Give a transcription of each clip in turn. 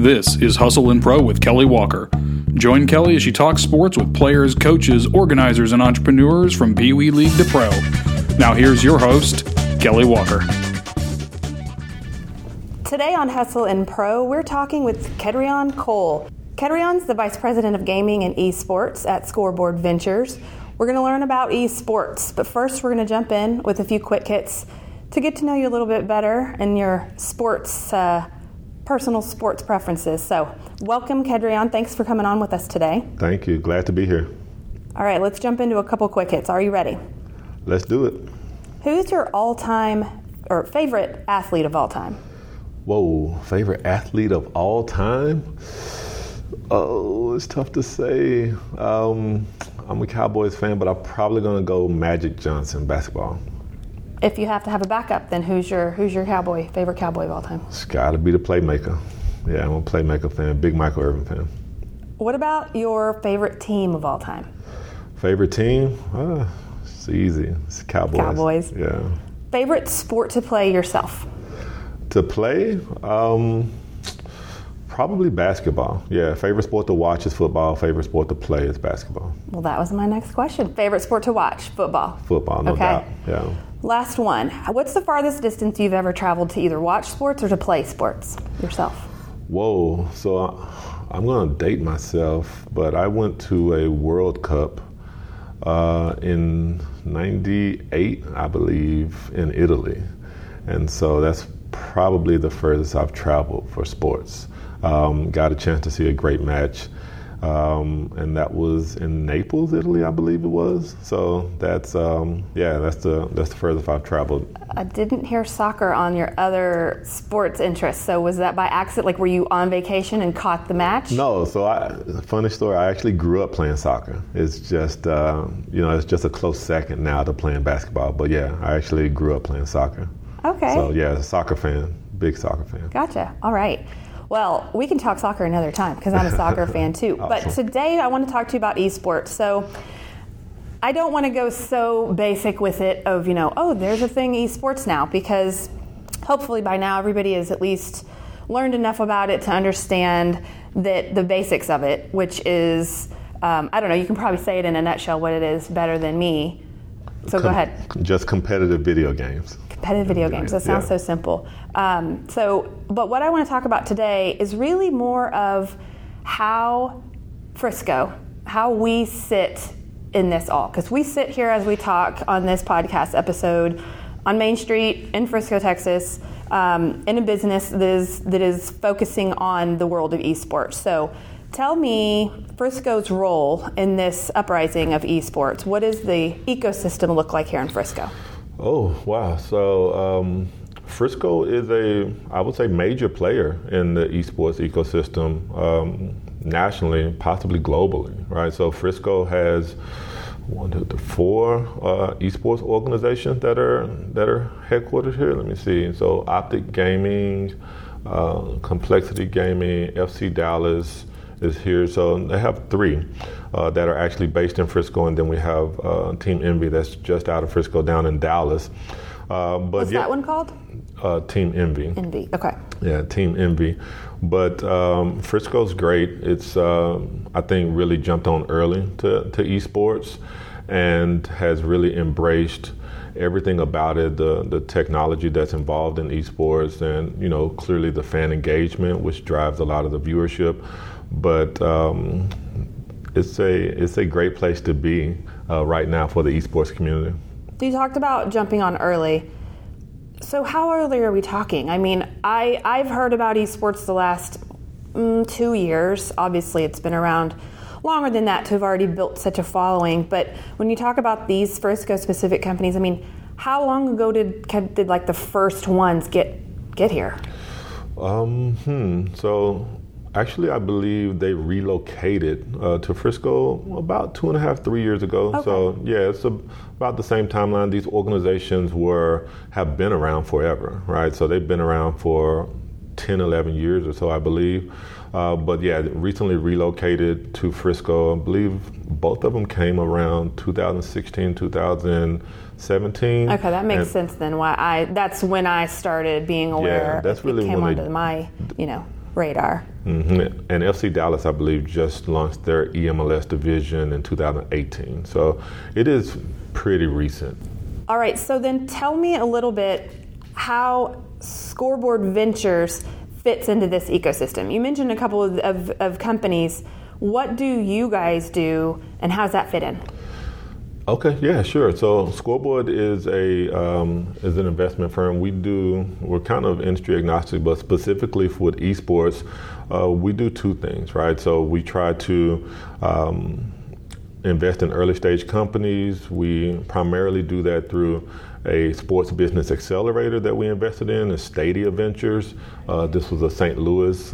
This is Hustle and Pro with Kelly Walker. Join Kelly as she talks sports with players, coaches, organizers, and entrepreneurs from Pee Wee League to Pro. Now here's your host, Kelly Walker. Today on Hustle and Pro, we're talking with Kedrion Cole. Kedrion's the Vice President of Gaming and Esports at Scoreboard Ventures. We're going to learn about esports, but first we're going to jump in with a few quick hits to get to know you a little bit better and your sports, personal sports preferences. So welcome, Kedrion. Thanks for coming on with us today. Thank you. Glad to be here. All right, let's jump into a couple quick hits. Are you ready? Let's do it. Who's your all-time or favorite athlete of all time? Whoa, favorite athlete of all time? Oh, it's tough to say. I'm a Cowboys fan, but I'm probably going to go Magic Johnson, basketball. If you have to have a backup, then who's your favorite Cowboy of all time? It's got to be the playmaker. Yeah, I'm a playmaker fan, big Michael Irvin fan. What about your favorite team of all time? Favorite team? It's easy. It's Cowboys. Cowboys. Yeah. Favorite sport to play yourself? To play? Probably basketball. Yeah, favorite sport to watch is football. Favorite sport to play is basketball. Well, that was my next question. Favorite sport to watch? Football. Football, no doubt. Yeah. Last one. What's the farthest distance you've ever traveled to either watch sports or to play sports yourself? Whoa. So I'm going to date myself, but I went to a World Cup in '98, I believe, in Italy. And so that's probably the furthest I've traveled for sports. Got a chance to see a great match, and that was in Naples, Italy, I believe it was. So that's the furthest I've traveled. I didn't hear soccer on your other sports interests. So was that by accident? Like, were you on vacation and caught the match? No. So funny story. I actually grew up playing soccer. It's just it's just a close second now to playing basketball. But yeah, I actually grew up playing soccer. Okay. So yeah, soccer fan, big soccer fan. Gotcha. All right. Well, we can talk soccer another time because I'm a soccer fan too. Awesome. But today I want to talk to you about esports. So I don't want to go so basic with it of, there's a thing esports now, because hopefully by now everybody has at least learned enough about it to understand that the basics of it, which is, I don't know, you can probably say it in a nutshell what it is better than me. So go ahead. Just competitive video games. Competitive video games. That sounds so simple. But what I want to talk about today is really more of how Frisco, how we sit in this all. Because we sit here as we talk on this podcast episode on Main Street in Frisco, Texas, in a business that is focusing on the world of esports. So tell me Frisco's role in this uprising of esports. What does the ecosystem look like here in Frisco? Oh, wow. So Frisco is I would say, major player in the esports ecosystem nationally, possibly globally, right? So Frisco has 4 esports organizations that are headquartered here. Let me see. So Optic Gaming, Complexity Gaming, FC Dallas is here. So they have 3 that are actually based in Frisco, and then we have Team Envy that's just out of Frisco down in Dallas. What's that one called? Team Envy. Envy, okay. Yeah, Team Envy. But Frisco's great. It's, I think, really jumped on early to esports and has really embraced everything about it, the technology that's involved in esports, and, clearly the fan engagement, which drives a lot of the viewership. But it's a great place to be right now for the esports community. You talked about jumping on early. So how early are we talking? I mean, I've heard about esports the last 2 years. Obviously, it's been around longer than that to have already built such a following. But when you talk about these Frisco-specific companies, I mean, how long ago did like the first ones get here? So actually, I believe they relocated to Frisco about 2.5, 3 years ago. Okay. So yeah, it's about the same timeline. These organizations have been around forever, right? So they've been around for 10, 11 years or so, I believe. But yeah, recently relocated to Frisco. I believe both of them came around 2016, 2017. Okay, that makes sense then. That's when I started being aware. Yeah, that's really it came when onto my, radar. Mm-hmm. And FC Dallas, I believe, just launched their EMLS division in 2018. So it is pretty recent. All right, so then tell me a little bit how Scoreboard Ventures fits into this ecosystem. You mentioned a couple of companies. What do you guys do, and how does that fit in? Okay, yeah, sure. So Scoreboard is an investment firm. We're kind of industry agnostic, but specifically for esports, we do two things, right? So we try to invest in early stage companies. We primarily do that through a sports business accelerator that we invested in, Stadia Ventures. This was a St. Louis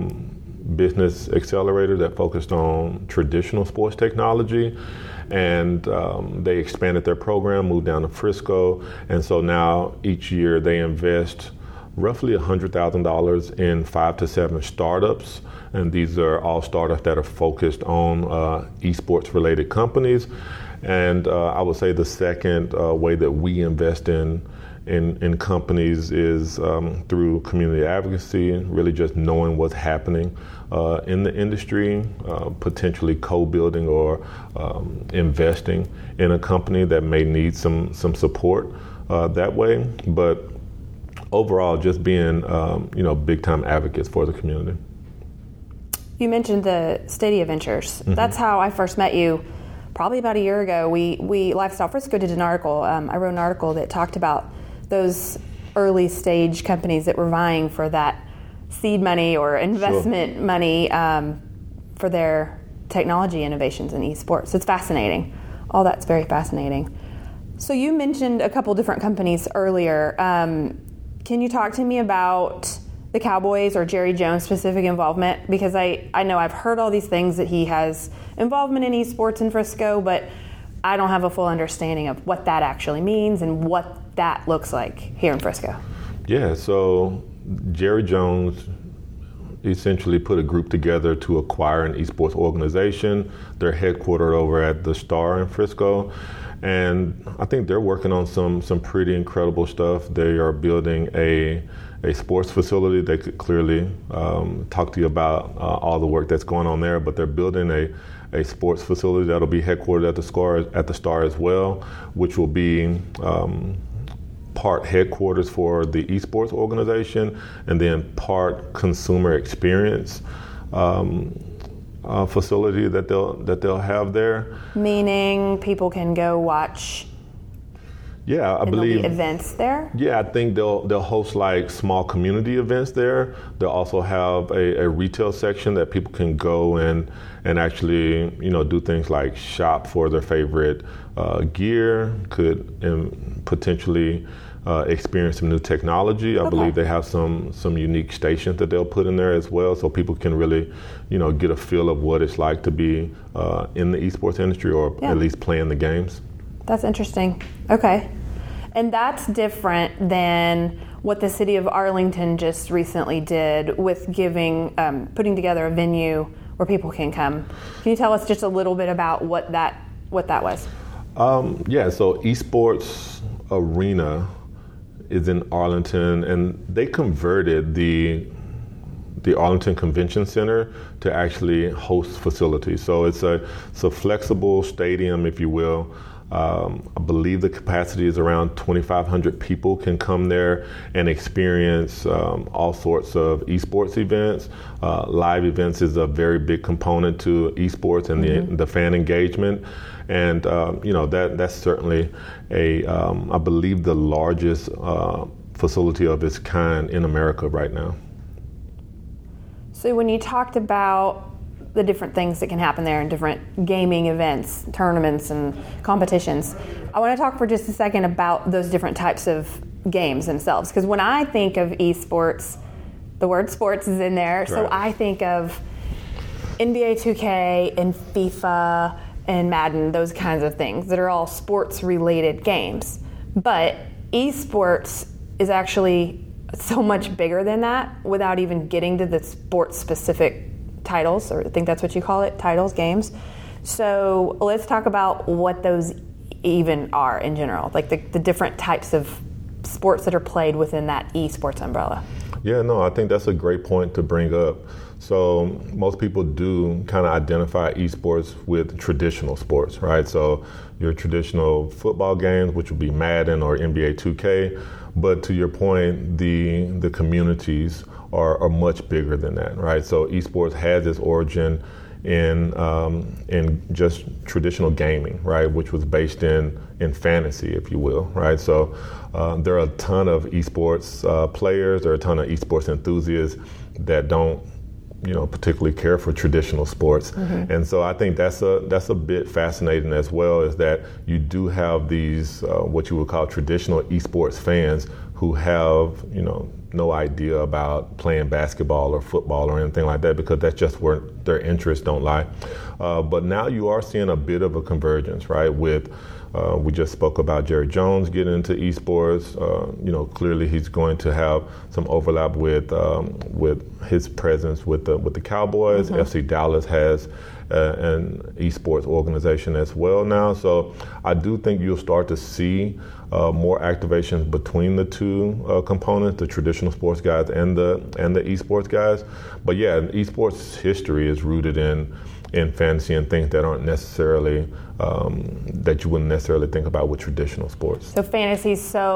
business accelerator that focused on traditional sports technology. And they expanded their program, moved down to Frisco. And so now each year they invest roughly $100,000 in 5 to 7 startups. And these are all startups that are focused on esports related companies. And I would say the second way that we invest in companies is through community advocacy, really just knowing what's happening in the industry, potentially co-building or investing in a company that may need some support that way. But overall, just being big time advocates for the community. You mentioned the Stadia Ventures. Mm-hmm. That's how I first met you. Probably about a year ago, we Lifestyle Frisco did an article. I wrote an article that talked about those early stage companies that were vying for that seed money or investment money for their technology innovations in esports. It's fascinating. All that's very fascinating. So you mentioned a couple different companies earlier. Can you talk to me about the Cowboys or Jerry Jones' specific involvement? Because I know I've heard all these things that he has involvement in esports in Frisco, but I don't have a full understanding of what that actually means and what that looks like here in Frisco. Yeah, so Jerry Jones essentially put a group together to acquire an esports organization. They're headquartered over at the Star in Frisco. And I think they're working on some pretty incredible stuff. They are building a sports facility. They could clearly talk to you about all the work that's going on there, but they're building a sports facility that'll be headquartered at the Star as well, which will be part headquarters for the esports organization and then part consumer experience facility that they'll have there. Meaning people can go watch. Yeah, I believe there'll be events there. Yeah, I think they'll host like small community events there. They'll also have a retail section that people can go and actually do things like shop for their favorite gear. Could potentially experience some new technology. I believe they have some unique stations that they'll put in there as well, so people can really get a feel of what it's like to be in the esports industry or at least playing the games. That's interesting. Okay. And that's different than what the city of Arlington just recently did with putting together a venue where people can come. Can you tell us just a little bit about what that was? So Esports Arena is in Arlington, and they converted the Arlington Convention Center to actually host facilities. So it's a flexible stadium, if you will. I believe the capacity is around 2,500 people can come there and experience all sorts of esports events. Live events is a very big component to esports and the fan engagement. And, that's certainly I believe the largest facility of its kind in America right now. So when you talked about the different things that can happen there in different gaming events, tournaments, and competitions, I want to talk for just a second about those different types of games themselves. Because when I think of esports, the word sports is in there. Right. So I think of NBA 2K and FIFA and Madden, those kinds of things that are all sports-related games. But esports is actually so much bigger than that without even getting to the sports-specific titles, or I think that's what you call it, titles, games. So let's talk about what those even are in general, like the different types of sports that are played within that esports umbrella? Yeah, no, I think that's a great point to bring up. So most people do kind of identify esports with traditional sports, right? So your traditional football games, which would be Madden or NBA 2K. But to your point, the communities are much bigger than that, right? So esports has its origin in just traditional gaming, right, which was based in fantasy, if you will, right? So there are a ton of esports players, there are a ton of esports enthusiasts that don't, particularly care for traditional sports. Mm-hmm. And so I think that's a bit fascinating as well, is that you do have these what you would call traditional esports fans who have, no idea about playing basketball or football or anything like that, because that's just where their interests don't lie. But now you are seeing a bit of a convergence, right? With we just spoke about Jerry Jones getting into esports. Clearly he's going to have some overlap with his presence with the Cowboys. Mm-hmm. FC Dallas has an esports organization as well now. So I do think you'll start to see more activations between the two components, the traditional sports guys and the esports guys. But yeah, esports history is rooted in fantasy and things that aren't necessarily that you wouldn't necessarily think about with traditional sports. So fantasy,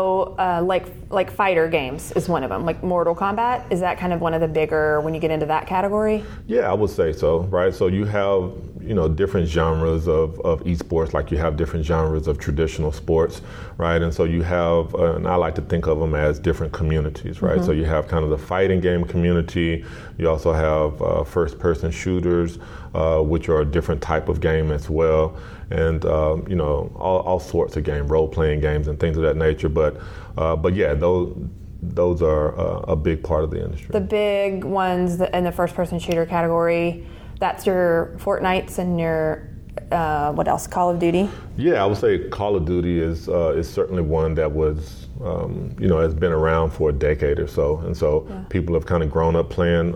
like fighter games is one of them, like Mortal Kombat. Is that kind of one of the bigger when you get into that category? Yeah, I would say so, right? So you have different genres of esports, like you have different genres of traditional sports, right? And so you have, and I like to think of them as different communities, right? Mm-hmm. So you have kind of the fighting game community. You also have first-person shooters, which are a different type of game as well, and all sorts of game, role-playing games and things of that nature. But yeah, those are a big part of the industry. The big ones in the first-person shooter category, that's your Fortnites and your what else? Call of Duty? Yeah, I would say Call of Duty is certainly one that was has been around for a decade or so, and so people have kind of grown up playing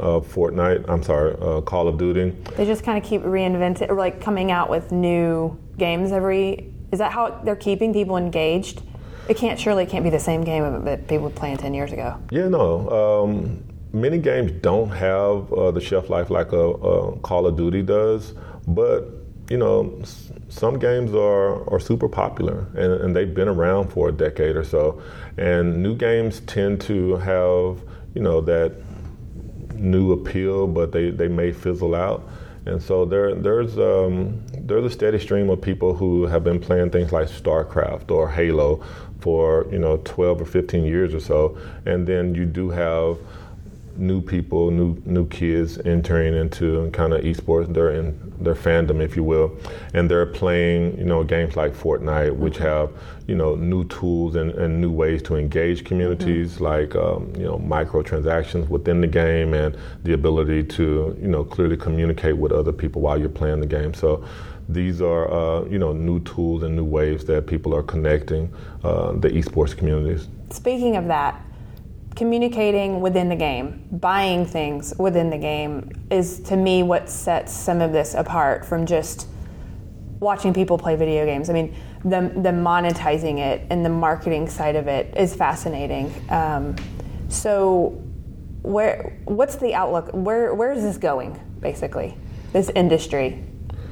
Call of Duty. They just kind of keep reinventing, or like coming out with new games every. Is that how they're keeping people engaged? It can't be the same game that people were playing 10 years ago. Yeah, no. Many games don't have the shelf life like a Call of Duty does, but some games are super popular and they've been around for a decade or so, and new games tend to have that new appeal, but they may fizzle out. And so there's a steady stream of people who have been playing things like StarCraft or Halo for 12 or 15 years or so, and then you do have new people, new kids entering into kind of esports. They're in their fandom, if you will, and they're playing games like Fortnite, which have new tools and new ways to engage communities, like microtransactions within the game and the ability to clearly communicate with other people while you're playing the game. So these are new tools and new ways that people are connecting the esports communities. Speaking of that, communicating within the game, buying things within the game is, to me, what sets some of this apart from just watching people play video games. I mean, the monetizing it and the marketing side of it is fascinating. So what's the outlook? Where is this going, basically, this industry?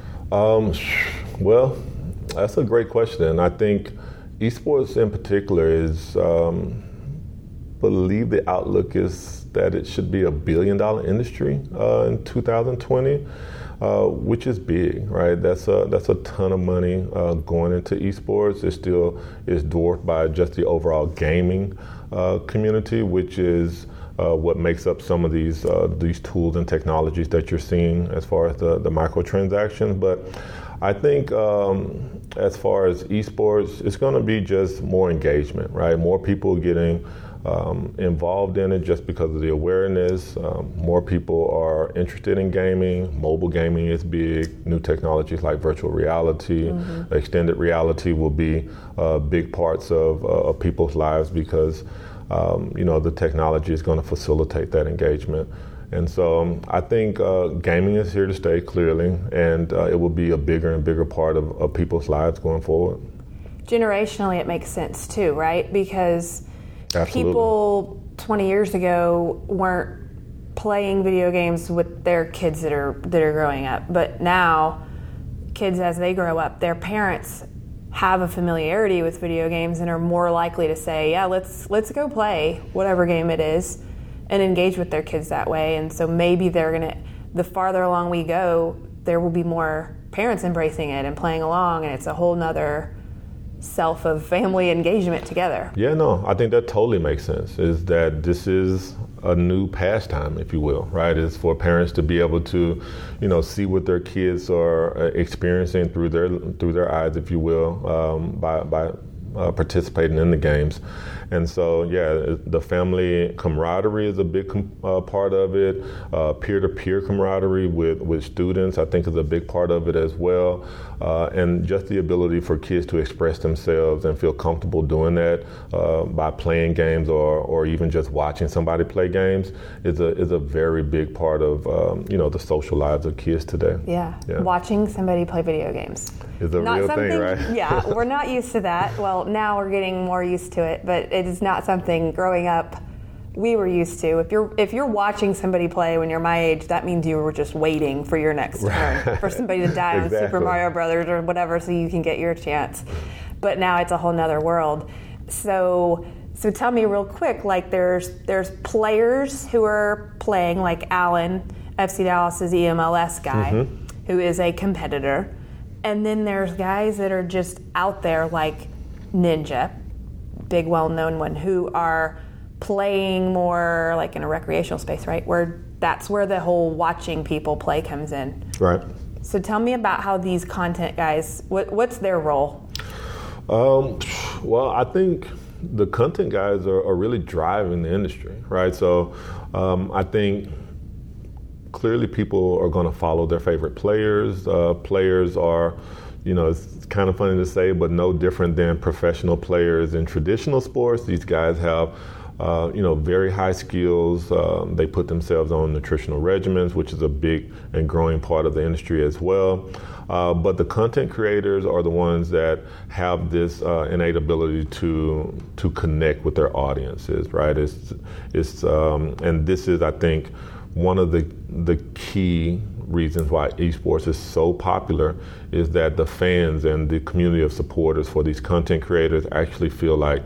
Well, that's a great question. I think esports in particular is... believe the outlook is that it should be $1 billion industry in 2020, which is big, right? That's a ton of money going into esports. It still is dwarfed by just the overall gaming community, which is what makes up some of these tools and technologies that you're seeing as far as the microtransactions. But I think as far as esports, it's going to be just more engagement, right? More people getting involved in it just because of the awareness. More people are interested in gaming. Mobile gaming is big. New technologies like virtual reality, extended reality will be big parts of people's lives because the technology is going to facilitate that engagement. And so I think gaming is here to stay, clearly, and it will be a bigger and bigger part of people's lives going forward. Generationally, it makes sense too, right? Because Absolutely. People 20 years ago weren't playing video games with their kids that are growing up, but now kids, as they grow up, their parents have a familiarity with video games and are more likely to say, yeah, let's go play whatever game it is and engage with their kids that way. And so maybe the farther along we go, there will be more parents embracing it and playing along, and it's a whole nother self of family engagement together. Yeah, no, I think that totally makes sense, is that this is a new pastime, if you will, right? It's for parents to be able to, see what their kids are experiencing through their eyes, if you will, by participating in the games. And so, yeah, the family camaraderie is a big part of it. Peer-to-peer camaraderie with students, I think, is a big part of it as well. And just the ability for kids to express themselves and feel comfortable doing that by playing games or even just watching somebody play games is a very big part of the social lives of kids today. Yeah. Watching somebody play video games is a real thing, right? Yeah, we're not used to that. Well, now we're getting more used to it, but it is not something growing up we were used to. If you're watching somebody play when you're my age, that means you were just waiting for your next turn, for somebody to die on Super Mario Brothers or whatever, so you can get your chance. But now it's a whole nother world. So tell me real quick, like there's players who are playing, like Alan, FC Dallas's EMLS guy, who is a competitor. And then there's guys that are just out there like Ninja, big well-known one, who are playing more like in a recreational space, right? That's where the whole watching people play comes in. Right. So tell me about how these content guys, what's their role? Well, I think the content guys are really driving the industry, right? So I think clearly people are going to follow their favorite players. Players are, it's kind of funny to say, but no different than professional players in traditional sports. These guys have, very high skills. They put themselves on nutritional regimens, which is a big and growing part of the industry as well. But the content creators are the ones that have this innate ability to connect with their audiences, right? And this is, I think, one of the key reasons why esports is so popular is that the fans and the community of supporters for these content creators actually feel like,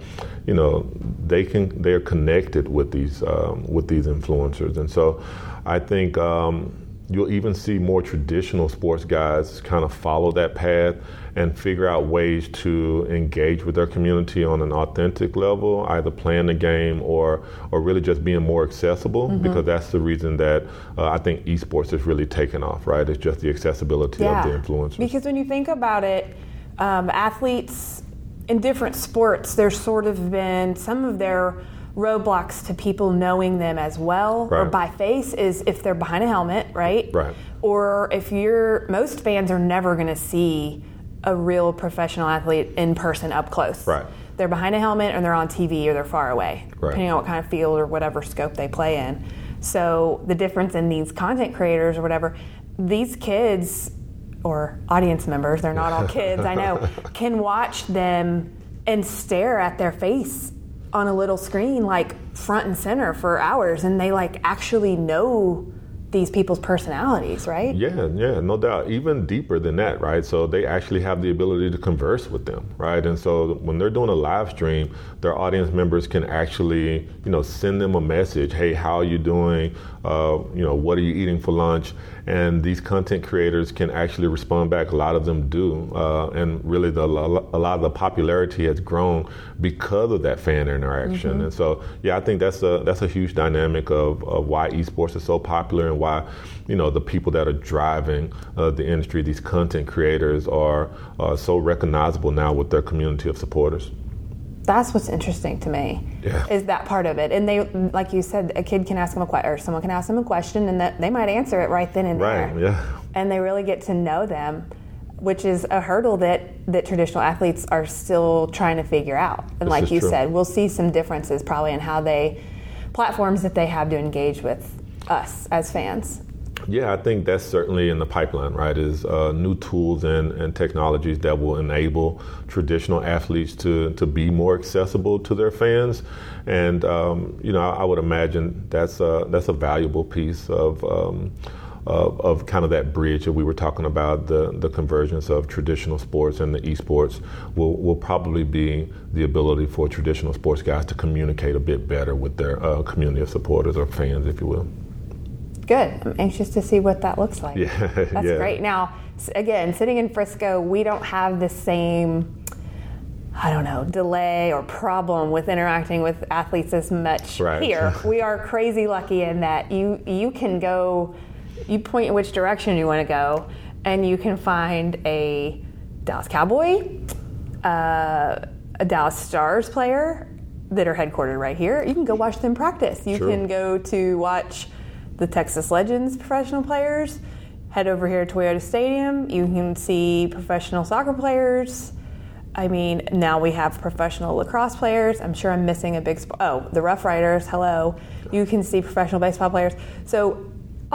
they're connected with these influencers. And so I think you'll even see more traditional sports guys kind of follow that path and figure out ways to engage with their community on an authentic level, either playing the game or really just being more accessible, because that's the reason that I think esports is really taken off, right? It's just the accessibility of the influencers. Because when you think about it, athletes in different sports, there's sort of been some of their roadblocks to people knowing them as well, or by face, is if they're behind a helmet, right? Right. Or if most fans are never going to see a real professional athlete in person up close. Right. They're behind a helmet, or they're on TV, or they're far away, depending on what kind of field or whatever scope they play in. So the difference in these content creators or whatever, these kids or audience members, they're not all kids, I know, can watch them and stare at their face on a little screen, like front and center for hours, and they like actually know these people's personalities, right? Yeah, no doubt. Even deeper than that, right? So they actually have the ability to converse with them, right? And so when they're doing a live stream, their audience members can actually, send them a message. Hey, how are you doing? What are you eating for lunch? And these content creators can actually respond back. A lot of them do. And really a lot of the popularity has grown because of that fan interaction. And so, I think that's a huge dynamic of why esports is so popular and why, the people that are driving the industry, these content creators, are so recognizable now with their community of supporters. That's what's interesting to me, is that part of it. And they, like you said, a kid can ask them or someone can ask them a question, and that they might answer it right then and there. Right, yeah. And they really get to know them, which is a hurdle that traditional athletes are still trying to figure out. And like you said, we'll see some differences probably in platforms that they have to engage with us as fans. Yeah, I think that's certainly in the pipeline, right? Is new tools and technologies that will enable traditional athletes to be more accessible to their fans, and I would imagine that's a valuable piece of kind of that bridge that we were talking about. The convergence of traditional sports and the esports will probably be the ability for traditional sports guys to communicate a bit better with their community of supporters or fans, if you will. Good. I'm anxious to see what that looks like. Yeah, that's great. Now, again, sitting in Frisco, we don't have the same, delay or problem with interacting with athletes as much here. We are crazy lucky in that you can go, you point in which direction you want to go, and you can find a Dallas Cowboy, a Dallas Stars player that are headquartered right here. You can go watch them practice. You can go to watch the Texas Legends professional players, head over here to Toyota Stadium. You can see professional soccer players. I mean, now we have professional lacrosse players. I'm sure I'm missing a big spot. Oh, the Rough Riders, hello. You can see professional baseball players. So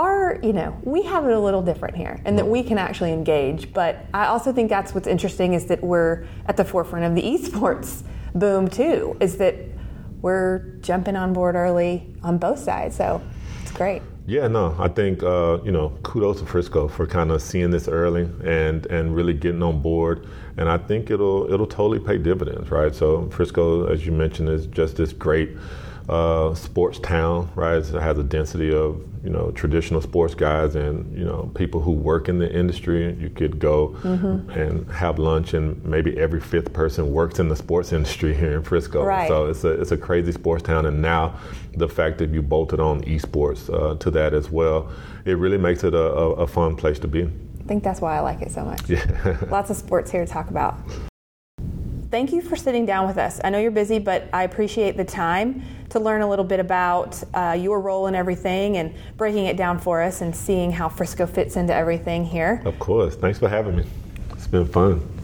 we have it a little different here, and that we can actually engage. But I also think that's what's interesting, is that we're at the forefront of the esports boom too, is that we're jumping on board early on both sides. So it's great. Yeah, no, I think, kudos to Frisco for kind of seeing this early and really getting on board. And I think it'll totally pay dividends, right? So Frisco, as you mentioned, is just this great sports town, right? It has a density of, traditional sports guys and, people who work in the industry. You could go and have lunch, and maybe every fifth person works in the sports industry here in Frisco. Right. So it's a crazy sports town. And now the fact that you bolted on esports to that as well, it really makes it a fun place to be. I think that's why I like it so much. Yeah. Lots of sports here to talk about. Thank you for sitting down with us. I know you're busy, but I appreciate the time to learn a little bit about your role in everything and breaking it down for us and seeing how Frisco fits into everything here. Of course. Thanks for having me. It's been fun.